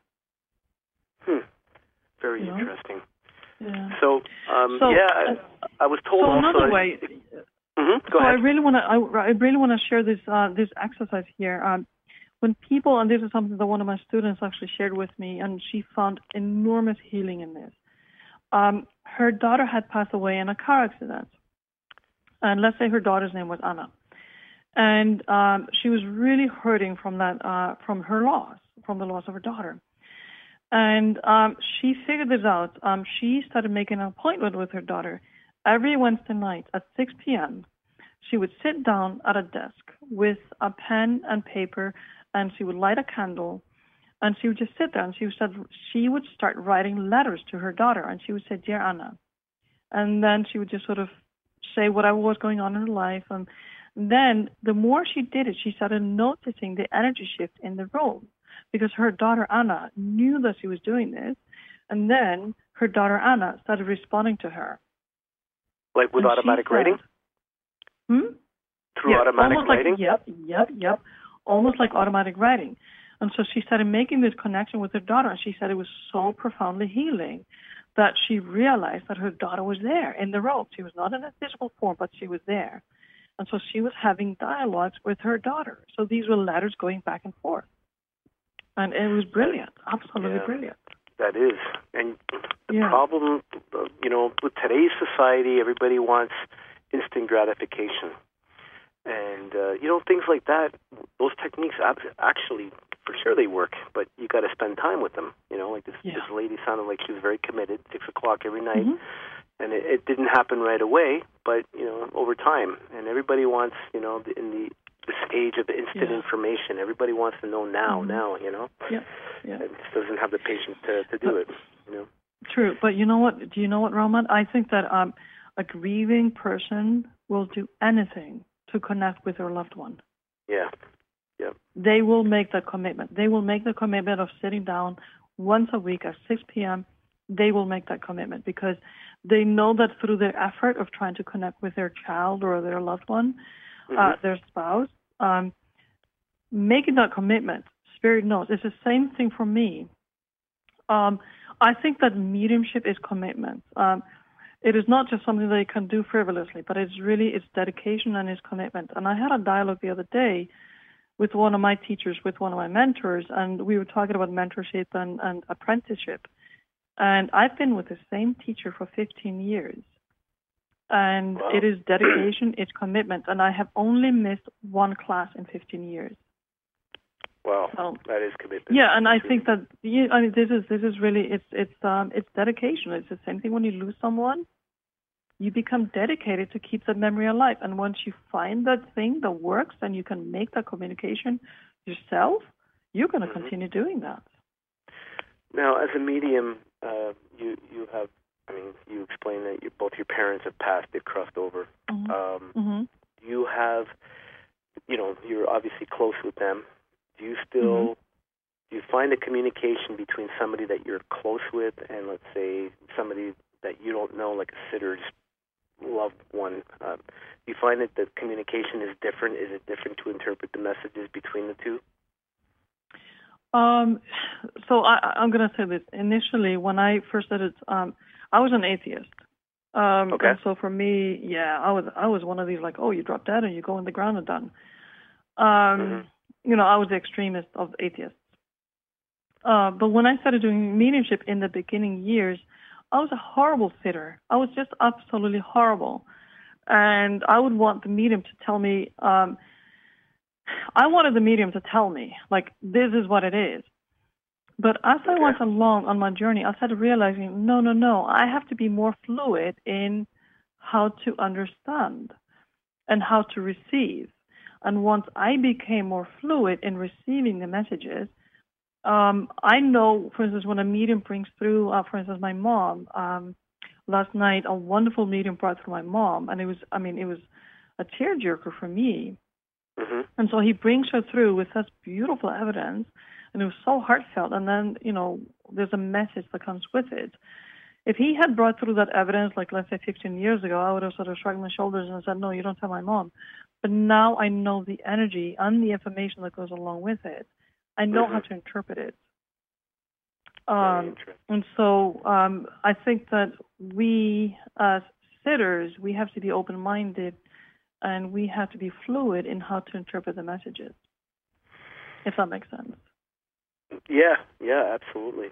Very interesting. Yeah. So, I was told so also. Another way. Go ahead. I really want to share this exercise here. When people, and this is something that one of my students actually shared with me, and she found enormous healing in this. Her daughter had passed away in a car accident, and let's say her daughter's name was Anna, and she was really hurting from that, from the loss of her daughter. And she figured this out. She started making an appointment with her daughter every Wednesday night at 6 p.m. She would sit down at a desk with a pen and paper, and she would light a candle, and she would just sit there, and she would start writing letters to her daughter, and she would say, "Dear Anna," and then she would just sort of say whatever was going on in her life. And then the more she did it, she started noticing the energy shift in the room, because her daughter Anna knew that she was doing this, and then her daughter Anna started responding to her. Like with automatic writing? Through automatic writing? Yep. Almost like automatic writing. And so she started making this connection with her daughter, and she said it was so profoundly healing that she realized that her daughter was there in the room. She was not in a physical form, but she was there. And so she was having dialogues with her daughter. So these were letters going back and forth. And it was brilliant, absolutely brilliant. That is. And the problem, with today's society, everybody wants instant gratification. And, things like that, those techniques actually, for sure they work, but you got to spend time with them. Like this lady sounded like she was very committed, 6 o'clock every night. And it didn't happen right away, but, over time. And everybody wants, in this age of instant information, everybody wants to know now, Yeah. And just doesn't have the patience to do it, True, but you know what? Do you know what, Roman? I think that a grieving person will do anything to connect with their loved one. Yeah. They will make that commitment. They will make the commitment of sitting down once a week at 6 p.m. They will make that commitment because they know that through their effort of trying to connect with their child or their loved one, their spouse, making that commitment, Spirit knows. It's the same thing for me. I think that mediumship is commitment. It is not just something that you can do frivolously, but it's dedication and it's commitment. And I had a dialogue the other day with one of my teachers, with one of my mentors, and we were talking about mentorship and apprenticeship. And I've been with the same teacher for 15 years. And It is dedication, it's commitment. And I have only missed one class in 15 years. Wow, so, that is commitment. Yeah, and I think that this is really it's dedication. It's the same thing when you lose someone. You become dedicated to keep that memory alive, and once you find that thing that works and you can make that communication yourself, you're going to continue doing that. Now, as a medium, you have. I mean, you explained that both your parents have passed; they've crossed over. You have, you're obviously close with them. Do you still do you find a communication between somebody that you're close with and, let's say, somebody that you don't know, like a sitter's loved one? Do you find that the communication is different? Is it different to interpret the messages between the two? So I'm going to say this. Initially, when I first started, I was an atheist. Okay. And so for me, yeah, I was one of these like, oh, you drop dead and you go in the ground and done. You know, I was the extremist of atheists. But when I started doing mediumship in the beginning years, I was a horrible sitter. I was just absolutely horrible. And I would want the medium to tell me, I wanted the medium to tell me, like, this is what it is. But as I went along on my journey, I started realizing, no, I have to be more fluid in how to understand and how to receive. And once I became more fluid in receiving the messages, I know, for instance, when a medium brings through, for instance, my mom, last night, a wonderful medium brought through my mom, and it was a tearjerker for me. Mm-hmm. And so he brings her through with such beautiful evidence, and it was so heartfelt. And then, you know, there's a message that comes with it. If he had brought through that evidence, like, let's say 15 years ago, I would have sort of shrugged my shoulders and said, no, you don't tell my mom. But now I know the energy and the information that goes along with it. I know how to interpret it. And so I think that we, as sitters, we have to be open-minded, and we have to be fluid in how to interpret the messages, if that makes sense. Yeah, absolutely.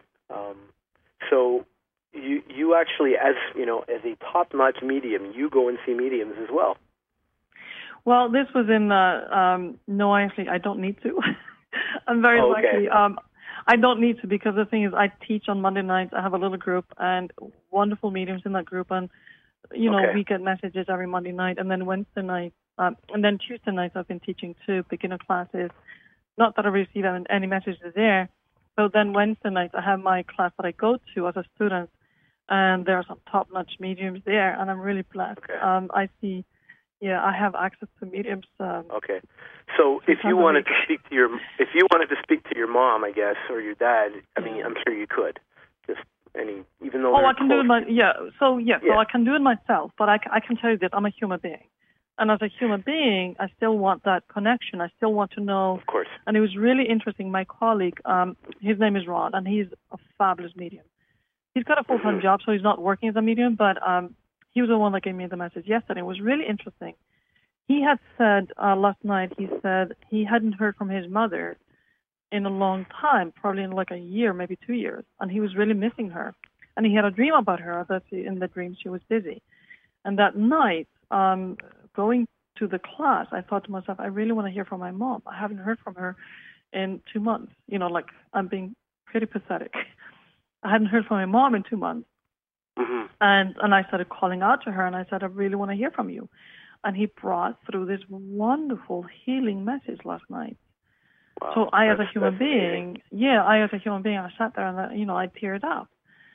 So you actually, as you know, as a top-notch medium, you go and see mediums as well. Well, this was in no, actually, I don't need to. I'm very lucky. I don't need to, because the thing is, I teach on Monday nights. I have a little group and wonderful mediums in that group, and you know, we get messages every Monday night, and then Wednesday night, and then Tuesday nights I've been teaching too, beginner classes. Not that I receive any messages there, but then Wednesday nights I have my class that I go to as a student, and there are some top-notch mediums there, and I'm really blessed. I see. Yeah, I have access to mediums. Okay, so if you wanted to speak to your mom, I guess, or your dad, I mean, I'm sure you could. Just even though. I can do it. So I can do it myself. But I can tell you that I'm a human being, and as a human being, I still want that connection. I still want to know. Of course. And it was really interesting. My colleague, his name is Rod, and he's a fabulous medium. He's got a full-time job, so he's not working as a medium, but he was the one that gave me the message yesterday. It was really interesting. He had said last night, he said he hadn't heard from his mother in a long time, probably in like a year, maybe 2 years, and he was really missing her. And he had a dream about her, that in the dream she was busy. And that night, going to the class, I thought to myself, I really want to hear from my mom. I haven't heard from her in 2 months. You know, like, I'm being pretty pathetic. I hadn't heard from my mom in 2 months. And I started calling out to her, and I said, I really want to hear from you. And he brought through this wonderful healing message last night. Wow. So I, as a human being, I sat there and, you know, I teared up.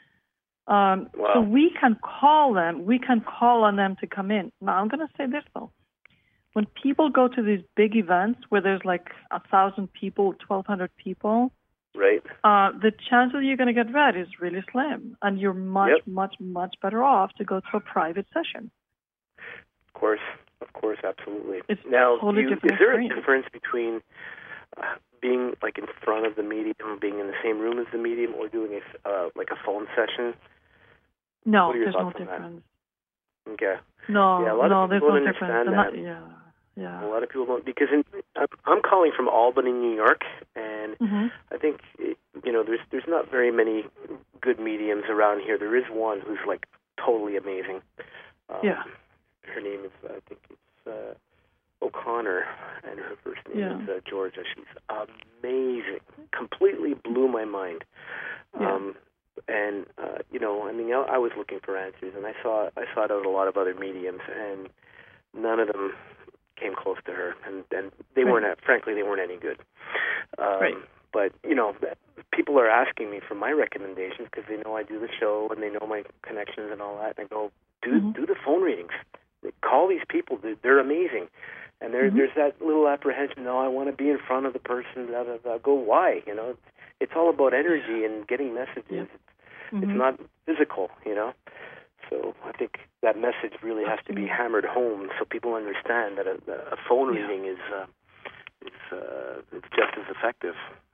So we can call them. We can call on them to come in. Now, I'm going to say this, though. When people go to these big events where there's like 1,000 people, 1,200 people, right? The chance that you're going to get read is really slim, and you're much better off to go to a private session. Of course, absolutely. It's now, totally different. Is there a difference between being like in front of the medium, being in the same room as the medium, or doing like a phone session? No, there's no difference. That? Okay. No, a lot of there's people no don't difference. understand that. A lot of people don't, because I'm calling from Albany, New York, and I think there's not very many good mediums around here. There is one who's like totally amazing. Her name is, I think it's O'Connor, and her first name is Georgia. She's amazing. Completely blew my mind. And I was looking for answers, and I sought out a lot of other mediums, and none of them came close to her, and they weren't, frankly, they weren't any good. But people are asking me for my recommendations because they know I do the show and they know my connections and all that. And I go, do the phone readings. Call these people. They're amazing. And there's that little apprehension. No, I want to be in front of the person. Blah, blah, blah. Go, why? It's all about energy and getting messages. It's not physical. So I think that message really has to be hammered home so people understand that a phone reading is it's just as effective.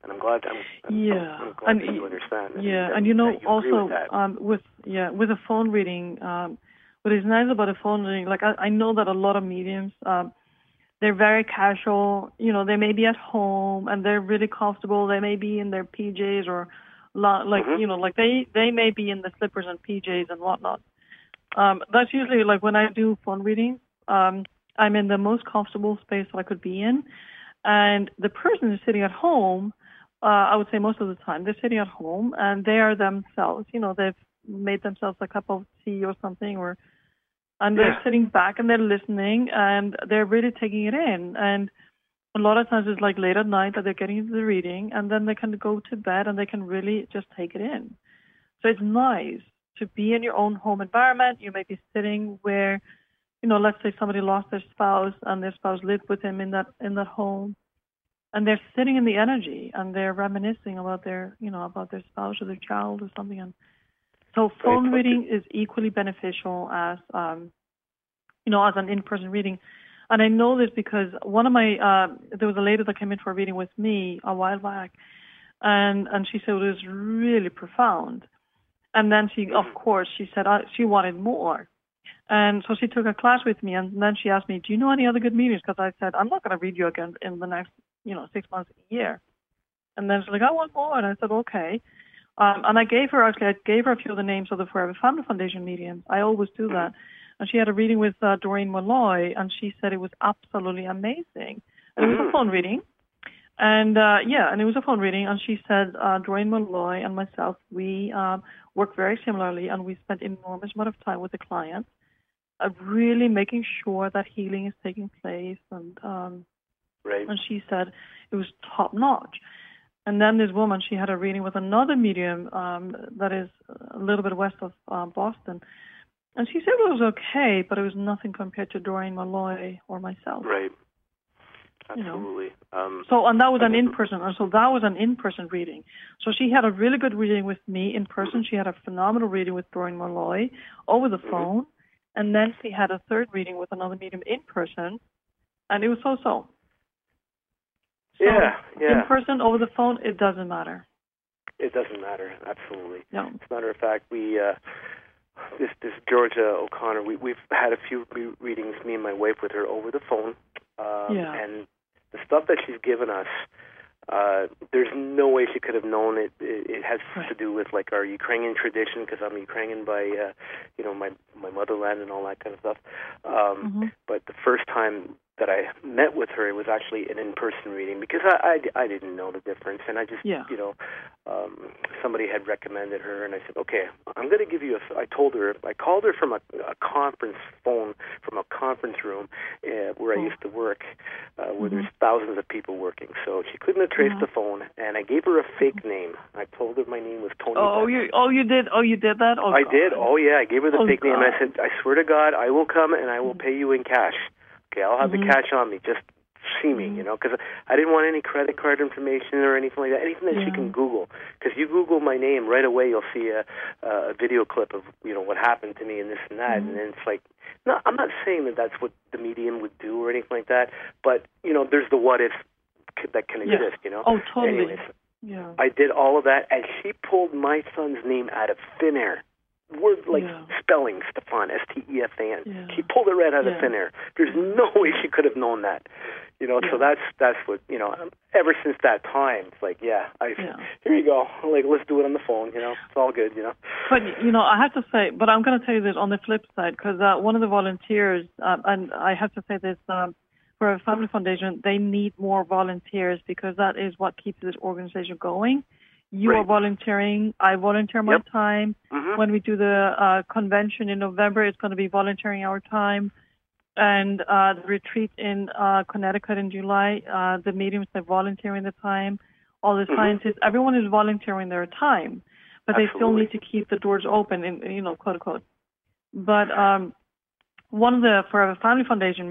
And I'm glad. I'm glad that you understand. And you know, also with a phone reading, what is nice about a phone reading, like I know that a lot of mediums, they're very casual. You know, they may be at home and they're really comfortable. They may be in their PJs or you know, like they may be in the slippers and PJs and whatnot. That's usually like when I do phone readings, I'm in the most comfortable space that I could be in. And the person is sitting at home, I would say most of the time, they're sitting at home and they are themselves. You know, they've made themselves a cup of tea or something, and they're sitting back and they're listening and they're really taking it in. And a lot of times it's like late at night that they're getting into the reading, and then they can go to bed and they can really just take it in. So it's nice to be in your own home environment. You may be sitting where, you know, let's say somebody lost their spouse and their spouse lived with him in that home, and they're sitting in the energy and they're reminiscing about their spouse or their child or something. And so phone reading is equally beneficial as as an in-person reading. And I know this because one of my there was a lady that came in for a reading with me a while back, and she said it was really profound. And then she said she wanted more. And so she took a class with me, and then she asked me, do you know any other good mediums? Because I said, I'm not going to read you again in the next, 6 months, a year. And then she's like, I want more. And I said, okay. And I gave her a few of the names of the Forever Family Foundation mediums. I always do that. And she had a reading with Doreen Malloy, and she said it was absolutely amazing. And it was a phone reading. And it was a phone reading. And she said, Doreen Malloy and myself, we work very similarly, and we spent enormous amount of time with the clients, really making sure that healing is taking place. And and she said it was top notch. And then this woman, she had a reading with another medium that is a little bit west of Boston. And she said it was okay, but it was nothing compared to Doreen Malloy or myself. Right. Absolutely. And that was an in-person. So that was an in-person reading. So she had a really good reading with me in person. She had a phenomenal reading with Doreen Malloy over the phone. And then she had a third reading with another medium in person. And it was so-so. In person, over the phone, it doesn't matter. It doesn't matter. Absolutely. No. As a matter of fact, we... This Georgia O'Connor, we've had a few readings, me and my wife, with her over the phone. And the stuff that she's given us, there's no way she could have known it. It has to do with like our Ukrainian tradition, because I'm Ukrainian by, my motherland and all that kind of stuff. But the first time that I met with her, it was actually an in-person reading, because I didn't know the difference, and I just, somebody had recommended her, and I said, okay, I'm going to give you I called her from a conference phone, from a conference room where I used to work, where there's thousands of people working, so she couldn't have traced the phone, and I gave her a fake name. I told her my name was Tony. You did that? I did. I gave her the fake name, and I said, I swear to God, I will come and I will pay you in cash. Okay, I'll have the cash on me. Just see me, because I didn't want any credit card information or anything like that, anything that she can Google. Because you Google my name, right away you'll see a video clip of, what happened to me and this and that. And then it's like, no, I'm not saying that that's what the medium would do or anything like that, but, there's the what if that can exist, Oh, totally. Anyways, I did all of that, and she pulled my son's name out of thin air. Word spelling, Stefan, Stefan. She pulled it right out of thin air. There's no way she could have known that. So that's what, ever since that time, it's like, here you go. Like, let's do it on the phone, It's all good, But, I have to say, but I'm going to tell you this on the flip side, because one of the volunteers, and I have to say this, for a family foundation, they need more volunteers, because that is what keeps this organization going. You are volunteering. I volunteer my time. When we do the convention in November, it's going to be volunteering our time. And the retreat in Connecticut in July, the mediums are volunteering the time. All the scientists, everyone is volunteering their time. But they still need to keep the doors open, quote unquote. But one of the Forever Family Foundation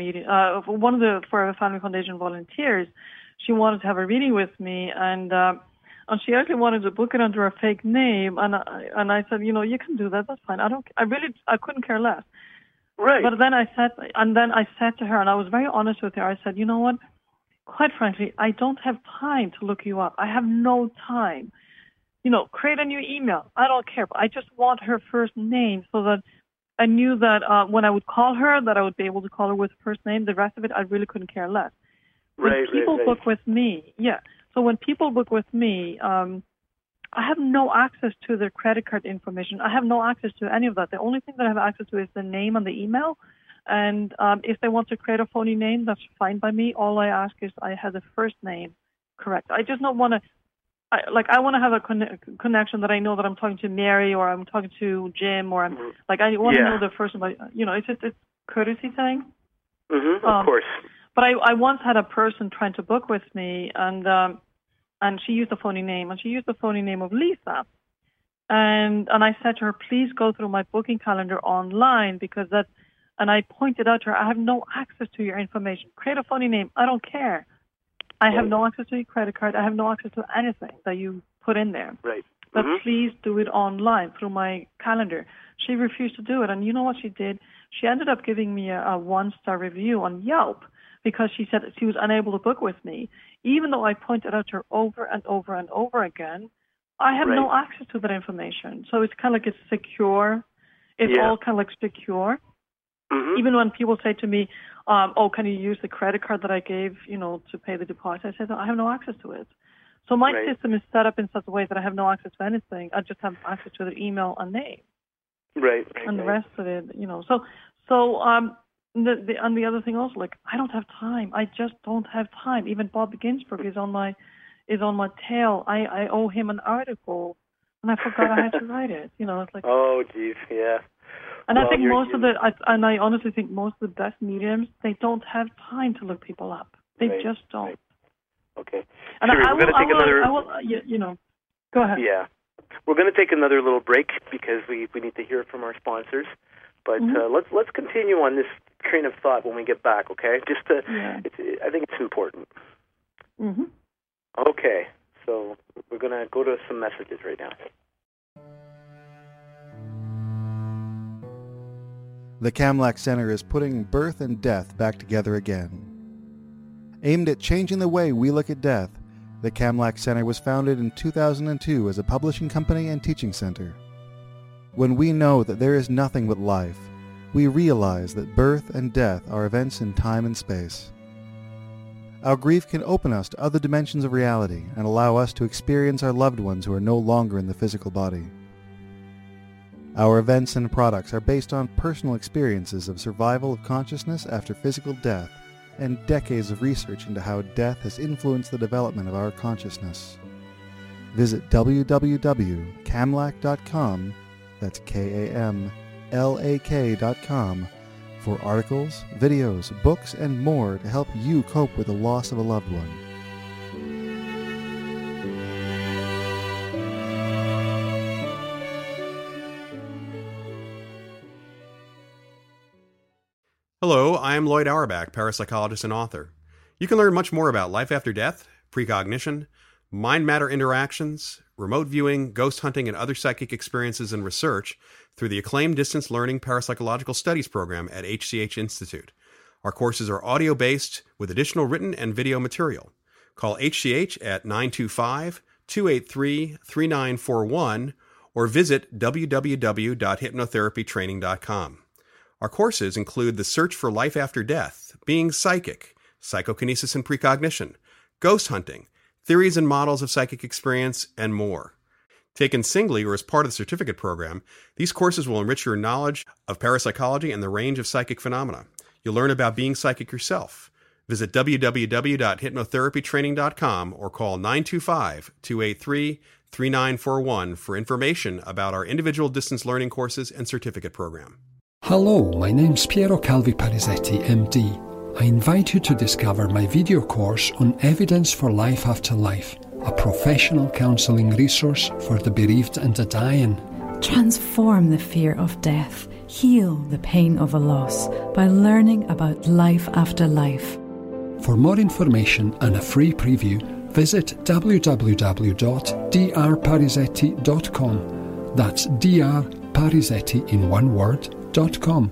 volunteers, she wanted to have a reading with me, and she actually wanted to book it under a fake name, and I said, you can do that. That's fine. I couldn't care less. Right. But then I said to her, and I was very honest with her. I said, you know what? quite frankly, I don't have time to look you up. I have no time. Create a new email. I don't care. But I just want her first name so that I knew that when I would call her, that I would be able to call her with her first name. The rest of it, I really couldn't care less. When people book with me, So when people book with me, I have no access to their credit card information. I have no access to any of that. The only thing that I have access to is the name on the email. And if they want to create a phony name, that's fine by me. All I ask is I have the first name correct. I just don't want to. I want to have a connection that I know that I'm talking to Mary or I'm talking to Jim or I want to know the first name. It's just a courtesy thing. Of course. But I once had a person trying to book with me, and she used a phony name, and she used the phony name of Lisa. And I said to her, please go through my booking calendar online because that's. And I pointed out to her, I have no access to your information. Create a phony name. I don't care. I have no access to your credit card. I have no access to anything that you put in there. Right. But please do it online through my calendar. She refused to do it. And you know what she did? She ended up giving me a 1-star review on Yelp because she said that she was unable to book with me. Even though I pointed out to her over and over and over again, I have no access to that information. So it's kind of like it's secure. It's all kind of like secure. Even when people say to me, can you use the credit card that I gave, to pay the deposit? I said, I have no access to it. So my system is set up in such a way that I have no access to anything. I just have access to their email and name. Right. And the rest of it, So the other thing also, I don't have time. I just don't have time. Even Bob Ginsburg is on my tail. I owe him an article, and I forgot I had to write it. It's like. Oh, geez, yeah. And I think I honestly think most of the best mediums, they don't have time to look people up. They just don't. Right. Okay. And go ahead. Yeah. We're going to take another little break because we need to hear from our sponsors. But let's continue on this train of thought when we get back, okay? I think it's important. Okay. So we're going to go to some messages right now. The Kamlach Center is putting birth and death back together again. Aimed at changing the way we look at death, the Kamlach Center was founded in 2002 as a publishing company and teaching center. When we know that there is nothing but life, we realize that birth and death are events in time and space. Our grief can open us to other dimensions of reality and allow us to experience our loved ones who are no longer in the physical body. Our events and products are based on personal experiences of survival of consciousness after physical death and decades of research into how death has influenced the development of our consciousness. Visit www.kamlach.com, that's KAMLAK.com, for articles, videos, books, and more to help you cope with the loss of a loved one. Hello, I am Lloyd Auerbach, parapsychologist and author. You can learn much more about life after death, precognition, mind-matter interactions, remote viewing, ghost hunting, and other psychic experiences and research through the acclaimed Distance Learning Parapsychological Studies program at HCH Institute. Our courses are audio-based with additional written and video material. Call HCH at 925-283-3941 or visit www.hypnotherapytraining.com. Our courses include the search for life after death, being psychic, psychokinesis and precognition, ghost hunting, theories and models of psychic experience, and more. Taken singly or as part of the certificate program, these courses will enrich your knowledge of parapsychology and the range of psychic phenomena. You'll learn about being psychic yourself. Visit www.hypnotherapytraining.com or call 925-283-3941 for information about our individual distance learning courses and certificate program. Hello, my name's Piero Calvi Parisetti, MD. I invite you to discover my video course on Evidence for Life After Life, a professional counseling resource for the bereaved and the dying. Transform the fear of death, heal the pain of a loss by learning about life after life. For more information and a free preview, visit www.drparisetti.com. That's drparisetti in one word, .com.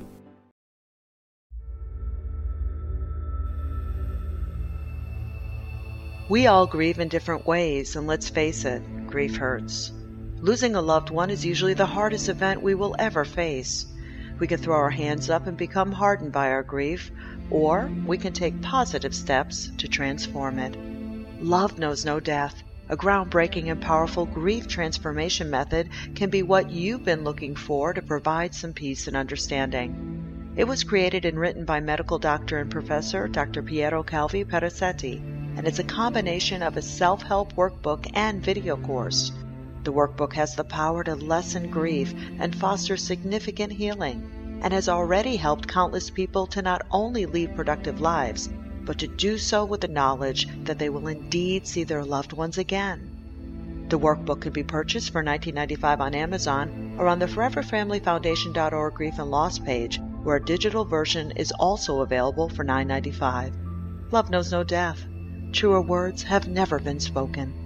We all grieve in different ways, and let's face it, grief hurts. Losing a loved one is usually the hardest event we will ever face. We can throw our hands up and become hardened by our grief, or we can take positive steps to transform it. Love knows no death. A groundbreaking and powerful grief transformation method can be what you've been looking for to provide some peace and understanding. It was created and written by medical doctor and professor Dr. Piero Calvi Perazzetti, and it's a combination of a self-help workbook and video course. The workbook has the power to lessen grief and foster significant healing, and has already helped countless people to not only lead productive lives, but to do so with the knowledge that they will indeed see their loved ones again. The workbook can be purchased for $19.95 on Amazon or on the ForeverFamilyFoundation.org Grief and Loss page, where a digital version is also available for $9.95. Love knows no death. Truer words have never been spoken.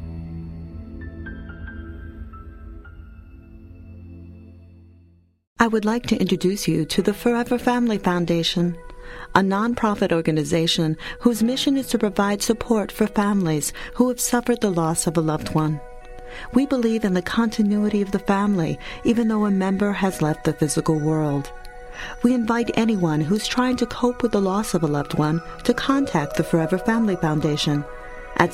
I would like to introduce you to the Forever Family Foundation, a nonprofit organization whose mission is to provide support for families who have suffered the loss of a loved one. We believe in the continuity of the family, even though a member has left the physical world. We invite anyone who's trying to cope with the loss of a loved one to contact the Forever Family Foundation at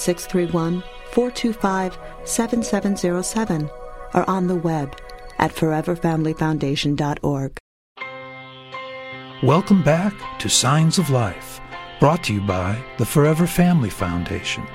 631-425-7707 or on the web at foreverfamilyfoundation.org. Welcome back to Signs of Life, brought to you by the Forever Family Foundation.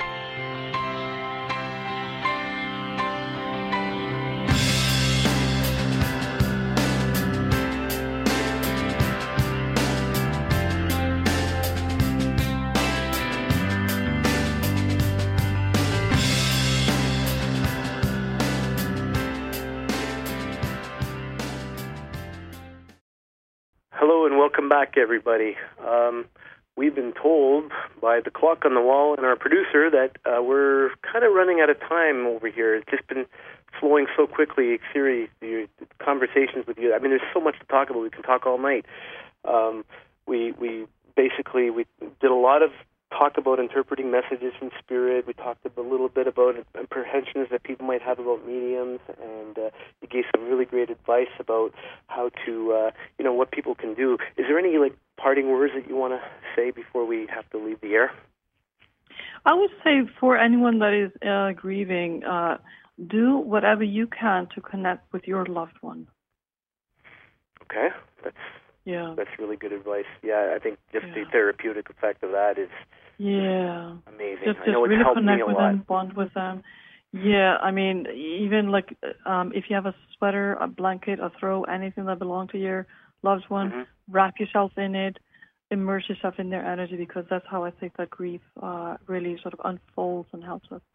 Hello and welcome back, everybody. We've been told by the clock on the wall and our producer that we're kind of running out of time over here. It's just been flowing so quickly. Siri, your conversations with you, I mean, there's so much to talk about. We can talk all night. We did a lot of talk about interpreting messages from spirit. We talked a little bit about apprehensions that people might have about mediums, and you gave some really great advice about how to, what people can do. Is there any parting words that you want to say before we have to leave the air? I would say for anyone that is grieving, do whatever you can to connect with your loved one. Okay, that's really good advice. Yeah, I think just the therapeutic effect of that is amazing. Just I know it's really helped connect me a with lot. them, bond with them. Yeah, I mean, even if you have a sweater, a blanket, a throw, anything that belongs to your loved one, wrap yourself in it, immerse yourself in their energy, because that's how I think that grief really sort of unfolds and helps us.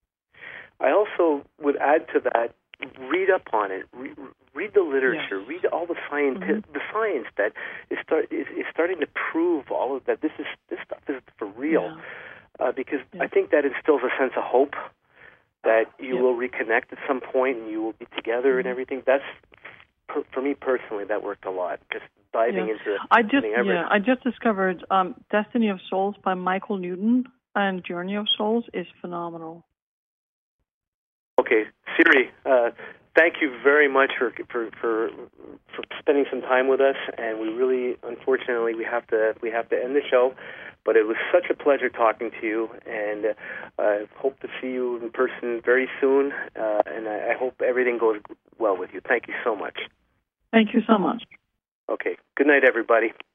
I also would add to that, read up on it. Read the literature. Read all the science. The science that is starting to prove all of that. This stuff is for real. Because I think that instills a sense of hope that you will reconnect at some point and you will be together and everything. That's for me personally. That worked a lot. Just diving into it. I just discovered Destiny of Souls by Michael Newton, and Journey of Souls is phenomenal. Okay, Siri, thank you very much for spending some time with us. And we really, unfortunately, we have to end the show. But it was such a pleasure talking to you, and I hope to see you in person very soon. And I hope everything goes well with you. Thank you so much. Thank you so much. Okay. Good night, everybody.